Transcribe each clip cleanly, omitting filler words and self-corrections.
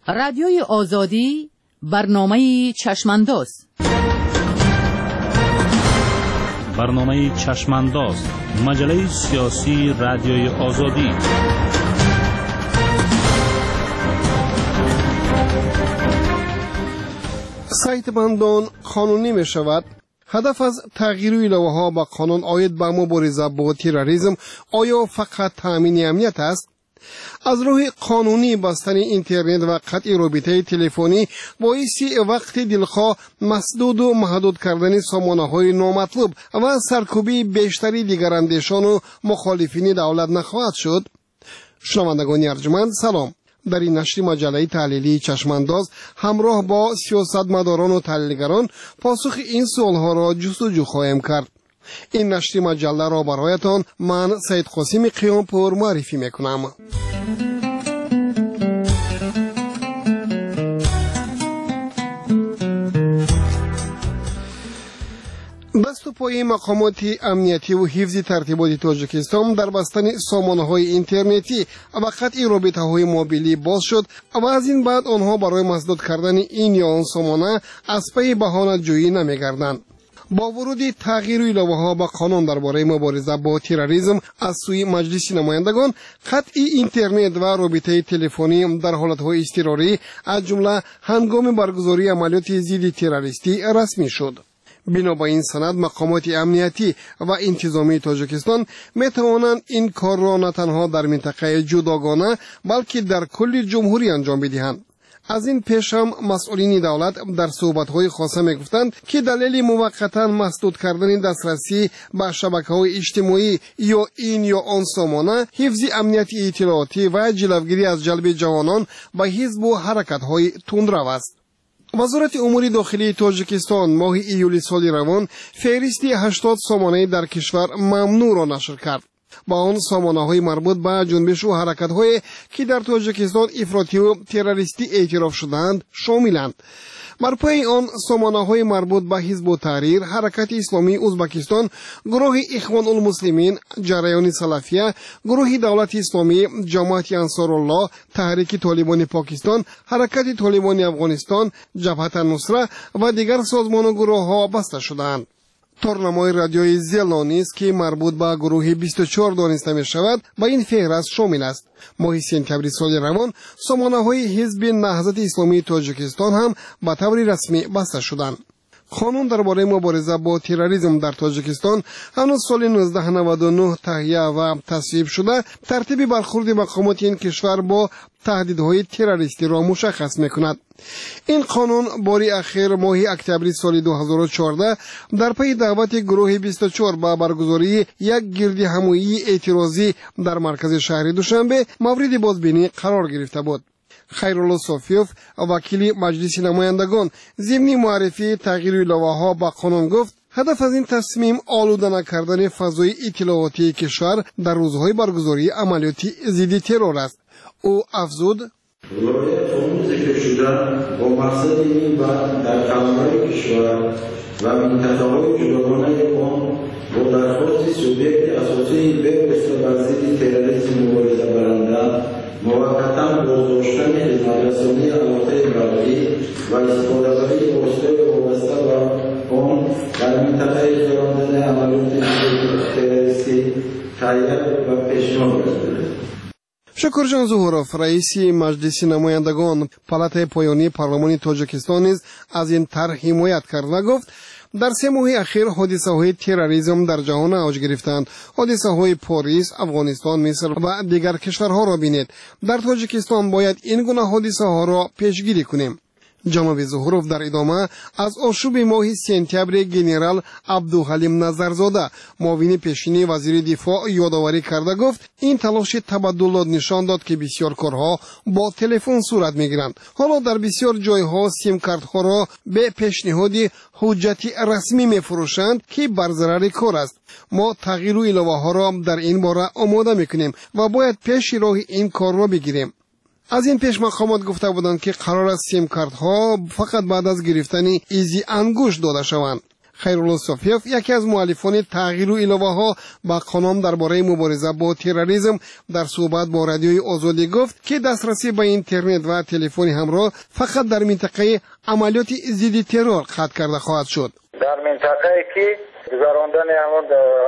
رادیوی آزادی برنامه چشمانداز. برنامه چشمانداز، مجله سیاسی رادیوی آزادی. صحتمندان قانونی می شود. هدف از تغییر ایله‌ها با قانون آید به مبارزه با تروریسم آیا فقط تامین امنیت است؟ از روی قانونی بستن اینترنت و قطع رابطه تلفنی باعث وقت دلخواه مسدود و محدود کردن سامانه‌های نامطلوب و سرکوبی بیشتری دیگر اندیشان و مخالفین دولت نخواهد شد. شنوندگان ارجمند سلام. در این نشر مجله تحلیلی چشمانداز همراه با سیاستمداران و تحلیلگران پاسخ این سوالها را جستجو خواهیم کرد. این نشر مجله را برایتان من سید قاسم قیامپور معرفی میکنم. دست و پای مقامات امنیتی و حفظ ترتیبات تاجیکستان در بستن سامانه‌های اینترنتی و قطع رابطه‌های موبیلی باز شد و از این بعد آنها برای مسدود کردن این یا آن سامانه از پی بهانه جویی نمی‌گردند. با ورود تغییر ایله‌ها با قانون درباره مبارزه با تروریسم از سوی مجلس نمایندگان، قطع اینترنت و رابطه تلفنی در حالت‌های اضطراری از جمله هنگام برگزاری عملیات ضد تروریستی رسمی شد. بنا به این سند مقامات امنیتی و انتظامی تاجیکستان می توانند این کار را نه تنها در منطقه جداگانه بلکه در کل جمهوری انجام بدهند. از این پیش هم مسئولین دولت در صحبت‌های خاصه می‌گفتند که دلیل موقتا مسدود کردن دسترسی به شبکه‌های اجتماعی یا این یا آن سامانه حفظ امنیت اطلاعاتی و جلوگیری از جلب جوانان به حزب و حرکت‌های تندرو است. وزارت امور داخلی تاجیکستان ماه ایول سال روان فهرست 80 سامانه در کشور ممنوع را نشر کرد. با آن سامانه‌های مربوط به جنبش و حرکت‌های که در تاجیکستان افراطی و تروریستی اعتراف شدند شاملند. بر پای آن سامانه‌های مربوط به حزب تحریر، حرکت اسلامی ازبکستان، گروه اخوان المسلمین، جریان سلفیه، گروه دولت اسلامی، جماعت انصارالله، تحریک طالبان پاکستان، حرکت طالبان افغانستان، جبهت النصره و دیگر سازمان و گروه‌ها بسته شدند. تورنمای رادیوی زیلانی است که مربوط به گروه 24 دانسته می شود با این فهرست شامل است. ماه سپتامبر سال روان سامانه‌های حزب نهضت اسلامی تاجیکستان هم به طور رسمی بسته شدند. قانون درباره مبارزه با تروریسم در تاجیکستان هنوز سال 1999 تهیه و تصویب شده ترتیب برخورد مقامات این کشور با تهدیدهای تروریستی را مشخص می‌کند. این قانون باری اخیر ماه اکتبر سال 2014 در پی دعوت گروه 24 با برگزاری یک گرد همایی اعتراضی در مرکز شهر دوشنبه مورد بازبینی قرار گرفته بود. خیرالله صافیوف وکیل مجلس نمایندگان ضمن معرفی تغییر ایله‌ها با قانون گفت هدف از این تصمیم آلوده نکردن فضای اطلاعاتی کشور در روزهای برگزاری عملیات ضد ترور است. او افزود ولایت آموز ذکر شده با مقصد این در کلمه‌های کشور و منطقه‌های جداگانه آن با درخواست سوبیکت اساسی به‌واسطه بر ضد تروریسم مبارزه برنده موقتا بازداشتن خدمت‌رسانی علاقه مردی و استفاده‌بری واسطه وابسته به آن در منطقه جداگانه عملیات تروریستی تهیه و پیشنهاد کرده. شکرجان زهوروف رئیس مجلس نمایندگان پالاتای پایانی پارلمان تاجیکستان نیز از این طرح حمایت کرد و گفت در 3 ماه اخیر حادثه‌های تروریسم در جهان اوج گرفتند. حادثه‌های پاریس، افغانستان، مصر و دیگر کشورها را بینید. در تاجیکستان باید این گونه حادثه‌ها را پیشگیری کنیم. جناب زهوروف در ادامه از آشوب ماه سپتامبر گنرال عبدالحلیم نظرزاده معاون پیشین وزیر دفاع یادآوری کرده گفت این تلاش تبدل نشان داد که بسیار کارها با تلفن صورت میگیرند. حالا در بسیار جایها سیم کارت‌ها را به پیشنهاد حجتی رسمی میفروشند که بر ضرر کار است. ما تغییر ایله‌ها را در این باره آماده میکنیم و باید پیش راه این کار را بگیریم. از این پیش مقامات گفته بودند که قرار است سیم کارت ها فقط بعد از گرفتن ایزی انگشت داده شوند. خیرالله صافیف یکی از مؤلفان تغییر و الهه‌ها با قانون درباره مبارزه با تروریسم در صحبت با رادیوی آزادی گفت که دسترسی به اینترنت و تلفن همراه فقط در منطقه عملیات ضد ترور قطع کرده خواهد شد. در منطقه‌ای که گذراندن همون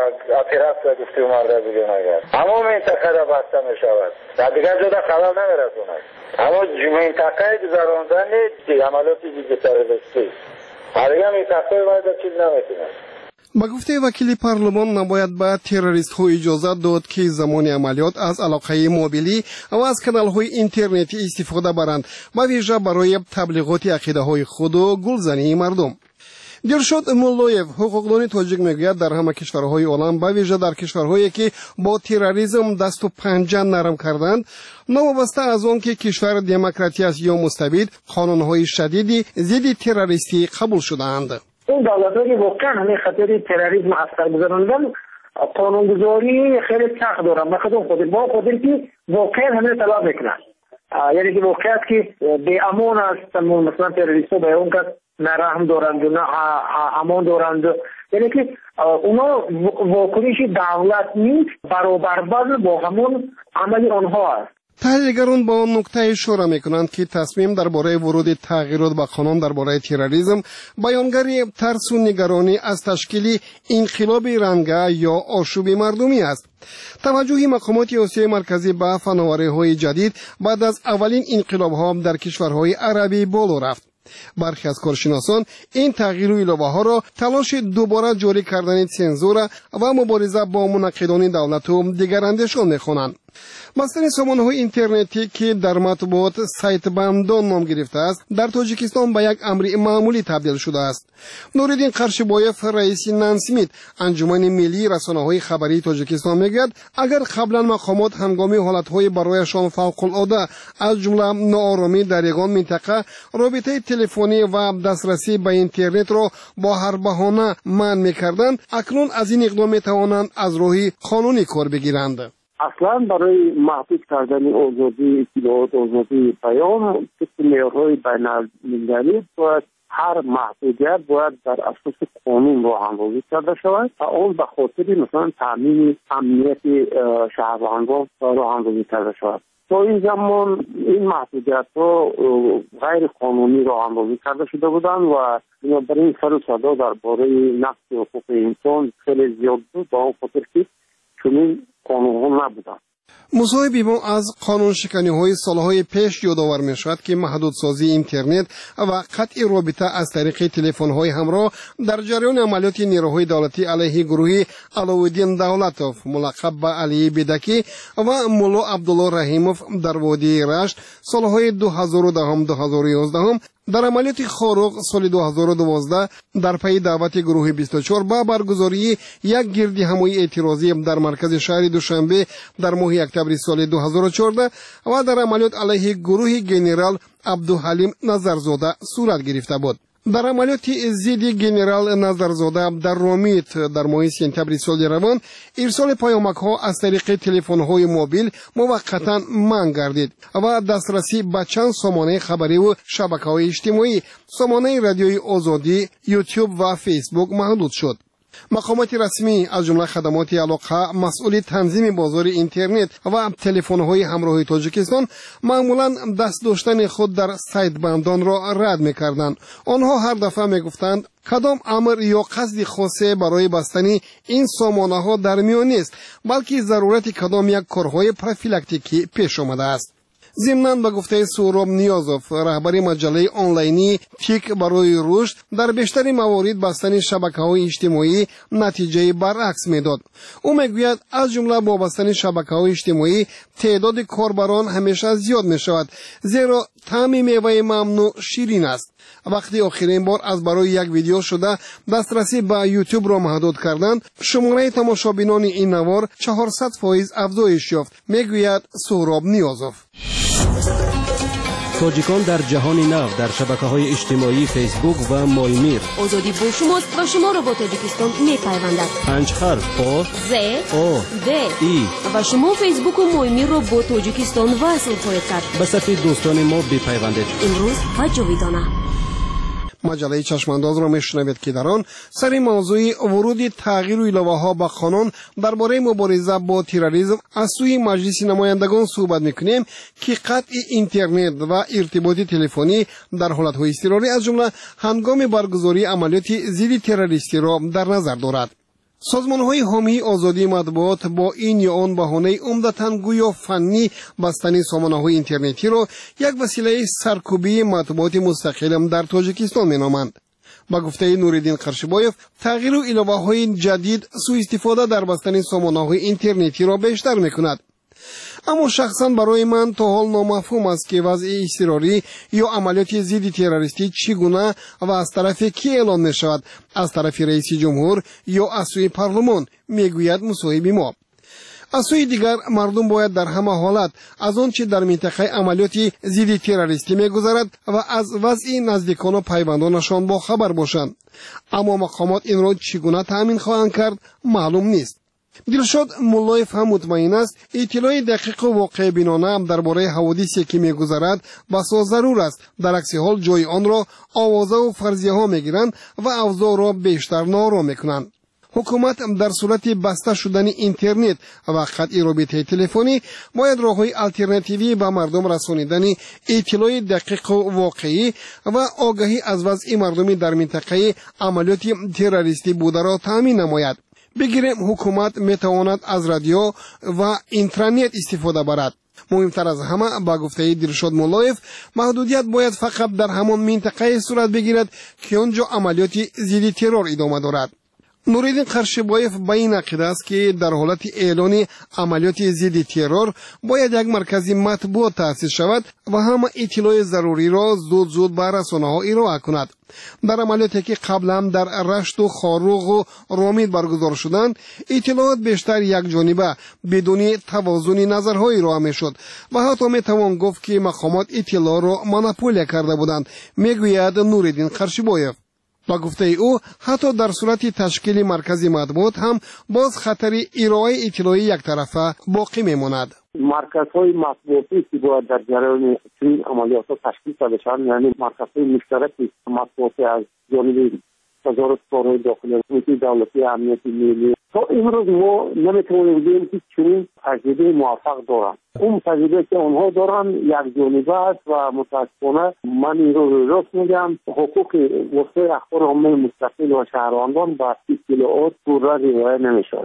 اپرات گفته مرده بیرون آید همون منطقه را بسته می شود در دیگر جدا خبر نمیرسوند همون منطقه گذراندن عملیات ضد تروریستی دیگر منطقه باید چیز نمیتونه. با گفته وکیل پارلمان نباید به تروریست ها اجازه داد که زمان عملیات از علاقه موبیلی و از کانال های اینترنتی استفاده برند و ویژه برای تبلیغات عقیده های خود و گلزنی مردم. دیرشاد مولویف حقوقدان تاجیک میگوید در همه کشورهای عالم به ویژه در کشورهایی که با تروریسم دست و پنجه نرم کردند نوابسته از آن که کشور دموکراتی است یا مستبد قانونهای شدیدی ضد تروریستی قبول شدهاند. این دولت‌های واقعا همه خطر تروریسم اثر گذراندن قانونگذاری خیلی سخت دارن بخاطر خود با خودی که واقعا همه طلب میکنن یعنی که واقعیت که به امان است مثلا تروریست‌ها به اون کس نه رحم دارند و نه امان دارند یعنی که اونا واکنش دولت نیست برابر با همون عملی آنها است. تحلیلگران با آن نکته اشاره میکنند که تصمیم درباره ورود تغییرات به قانون درباره تروریسم بیانگر ترس و نگرانی از تشکیل انقلاب رنگه یا آشوب مردمی است. توجه مقامات آسیای مرکزی به فناوری‌های جدید بعد از اولین انقلاب‌ها در کشورهای عربی بالا رفت. برخی از کارشناسان این تغییر و الهه‌ها را تلاش دوباره جاری کردن سانسور و مبارزه با منقدان دولت و دیگراندیشان می‌خوانند. بستن سامانه‌های اینترنتی که در مطبوعات سایت بندان نام گرفته است در تاجیکستان به یک امر معمولی تبدیل شده است. نوردین قرشبایف رئیس نانسمیت انجمن ملی رسانه‌های خبری تاجیکستان میگوید اگر قبلا مقامات هنگامی حالت‌های برایشان فوق‌العاده از جمله ناآرامی در یگان منطقه رابطه تلفنی و دسترسی به اینترنت را با هر بهانه منع می‌کردند اکنون از این اقدام می‌توانند از راه قانونی کار بگیرند. اصلا برای محدود کردن آزادی اطلاعات آزادی بیان معیارهای بین‌المللی باید هر محدودیت باید در اساس قانون راه‌اندازی کرده شود و آن به خاطر مثلا تامین امنیت شهروندان راه‌اندازی کرده شود. تا این زمان این محدودیت ها غیر قانونی راه‌اندازی کرده شده بودند و بنابراین سر و صدا درباره نقض حقوق انسان خیلی زیاد بود با آن خاطر که چنین قانون‌ها نبودند. مصاحبی ما از قانون شکنی های سالهای پیش یادآور می شود که محدودسازی اینترنت و قطع رابطه از طریق تلفن های همراه در جریان عملیات نیروهای دولتی علیه گروه علاءالدین دولتوف ملقب به علی بدکی و مولا عبدالله رحیموف در وادی رشت سالهای 2010-2011 در عملیات خاروق سال 2012 در پی دعوت گروه 24 با برگزاری یک گردی همایی اعتراضی در مرکز شهر دوشنبه در ماه اکتبر سال 2014 و در عملیات علیه گروه گنرال عبدالحلیم نظرزاده صورت گرفته بود. در عملیات ضد گنرال نظرزاده در رامیت در ماه سپتامبر سال روان ارسال پیامک‌ها از طریق تلفن‌های موبیل موقتا منع گردید و دسترسی به چند سامانه خبری و شبکه‌های اجتماعی سامانه رادیوی آزادی، یوتیوب و فیسبوک محدود شد. مقامات رسمی از جمله خدمات علاقه مسئول تنظیم بازار اینترنت و تلفن‌های همراه تاجیکستان معمولاً دست داشتن خود در سایت بندان را رد می‌کردند. آنها هر دفعه می‌گفتند کدام امر یا قصد خاصه برای بستن این سامانه‌ها در میان نیست بلکه ضرورت کدام یک کارهای پروفیلاکتیکی پیش آمده است. ضمناً به گفته سهراب نیازوف رهبر مجله آنلاینی تیک برای رشد در بیشتر موارد بستن شبکه‌های اجتماعی نتیجه برعکس میداد. او میگوید از جمله با بستن شبکه‌های اجتماعی تعداد کاربران همیشه زیاد میشود زیرا طعم میوه ممنوع شیرین است. وقتی آخرین بار از برای یک ویدیو شده دسترسی به یوتیوب را محدود کردند شماره تماشابینان این نوار 400% افزایش یافت میگوید سهراب نیازوف. تاجیکان در جهان نو در شبکه‌های اجتماعی فیسبوک و مایمیر آزادی با شماست و شما را با تاجیکستان می‌پیوندد. 5 حرف آ ز او د ای و شما فیسبوک و مایمیر را با تاجیکستان وصل خواهید کرد. به صفحه دوستان ما بپیوندید. امروز و جاویدانه. مجله چشمانداز را میشنوید که در آن سر موضوع ورود تغییر و ایله‌ها به قانون درباره مبارزه با تروریسم از سوی مجلس نمایندگان صحبت میکنیم که قطع اینترنت و ارتباط تلفنی در حالت‌های اضطراری از جمله هنگام برگزاری عملیات ضد تروریستی را در نظر دارد. سازمان‌های حامی آزادی مطبوعات با این یا آن بهانه عمدتاً گویا فنی بستن سامانه‌های اینترنتی را یک وسیله سرکوبی مطبوعات مستقل در تاجیکستان می‌نامند. با گفته نوریدین قرشبایف، تغییر و ایله‌های جدید سوء استفاده در بستن سامانه‌های اینترنتی را بیشتر می‌کند. اما شخصا برای من تا حال نامفهوم است که وضع اضطراری یا عملیات ضد تروریستی چگونه و از طرف کی اعلان می شود، از طرف رئیس جمهور یا از سوی پارلمان، میگوید مصاحب ما. از سوی دیگر مردم باید در همه حالت از آنچه در منطقه عملیات ضد تروریستی میگذرد و از وضع نزدیکان و پیوندانشان با خبر باشند. اما مقامات این را چگونه تأمین خواهند کرد معلوم نیست. دلشاد مولایف هم مطمئن است اطلاع دقیق و واقع بینانه درباره حوادثی که میگذرد بسا ضرور است. در عکس حال جای آن را آوازه و فرضیه ها میگیرند و اوضاع را بیشتر ناروا میکنند. حکومت در صورت بسته شدن اینترنت و قطع رابطه تلفنی باید راه‌های آلترناتیوی به مردم رسانیدن اطلاع دقیق و واقعی و آگاهی از وضع مردمی در منطقه عملیات تروریستی بوده را تامین نماید. بگیریم حکومت میتواند از رادیو و اینترنت استفاده برد. مهمتر از همه با گفته دلشاد مولایف، محدودیت باید فقط در همان منطقه صورت بگیرد که آنجا عملیات ضد ترور ادامه دارد. نوریدین قرشبایف به این عقیده است که در حالت اعلان عملیات ضد ترور باید یک مرکز مطبوعات تأسیس شود و همه اطلاع ضروری را زود به رسانه‌ها ارائه کند. در عملیاتی که قبلا در رشت و خاروغ و رامید برگزار شدند، اطلاعات بیشتر یک جانبه بدون توازن نظرهای ارائه میشد و حتی میتوان گفت که مقامات اطلاع را مونوپول کرده بودند، میگوید نوریدین قرشبایف. با گفته او حتی در صورت تشکیل مرکز مطبوعات هم باز خطر ارائه اطلاع یک طرفه باقی میماند. مرکزهای مطبوعاتی که باید در جریان این عملیات تشکیل شده شوند، یعنی مرکزهای مشترک مطبوعاتی از جانب وزارت کارهای داخلی، کمیته دولتی امنیت ملی، تا امروز ما نمیتونیم بگیم که چنین تجربه موفق دارند. اون تجربه که آنها دارند یک جانبه است و متاسفانه من این رو راست میگم، حقوق وسایل اخبار عامه مستقل و شهروندان با اطلاعات پورا رعایت نمیشه.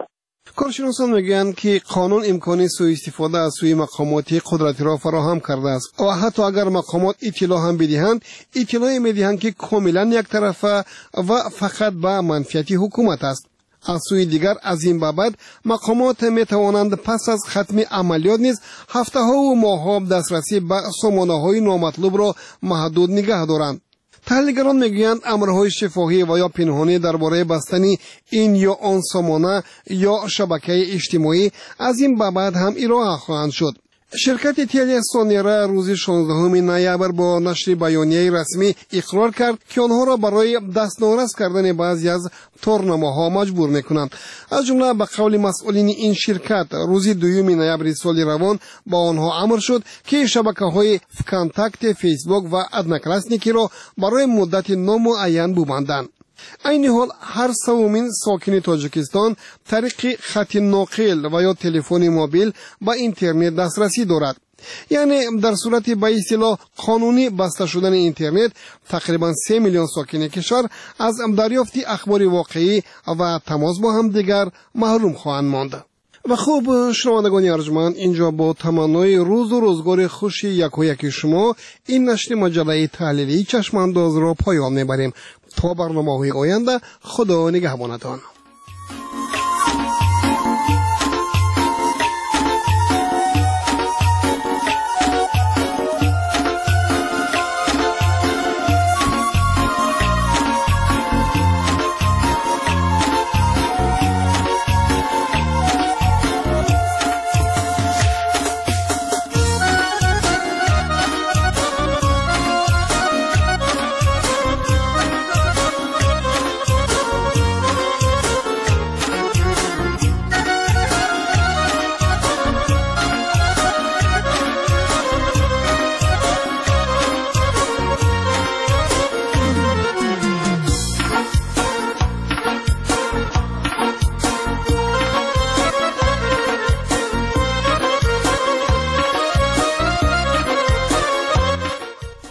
کارشناسان میگویند که قانون امکان سوء استفاده از سوی مقامات قدرتی را فراهم کرده است و حتی اگر مقامات اطلاع هم بدهند، اطلاع میدهند که کاملا یک طرفه و فقط به منفعت حکومت است. از سوی دیگر از این بابت مقامات میتوانند پس از ختم عملیات نیز هفته ها و ماه ها دسترسی به سامانه های نامطلوب را محدود نگه دارند. تحلیلگران میگویند امرهای شفاهی و یا پنهانی درباره بستن این یا آن سامانه یا شبکه اجتماعی از این بابت هم ارائه خواهند شد. شرکت تیلی سونیرا روز 16 نوامبر با نشر بیانیه رسمی اقرار کرد که آنها را برای دستنوارس کردن بعضی از تورنمه‌ها مجبور می‌کنند. از جمله به قول مسئولین این شرکت روز 2 نوامبر سال روان با آنها امر شد که شبکه‌های کانتاکت، فیسبوک و ادناکلاسنیکی را برای مدت نامعین ببندند. این حال هر سومین ساکن تاجیکستان طریق خط ناقل و یا تلفن موبیل با اینترنت دسترسی دارد. یعنی در صورت به اصطلاح قانونی بسته شدن اینترنت، تقریبا 3 میلیون ساکن کشور از دریافت اخبار واقعی و تماس با هم دیگر محروم خواهند ماند. و خوب شنوندگان ارجمند، اینجا با تمنای روز و روزگار خوش یک و یک شما این نشر مجله تحلیلی چشمانداز را پایان میبریم. تا برنامه‌های آینده، خدا نگهبانتان.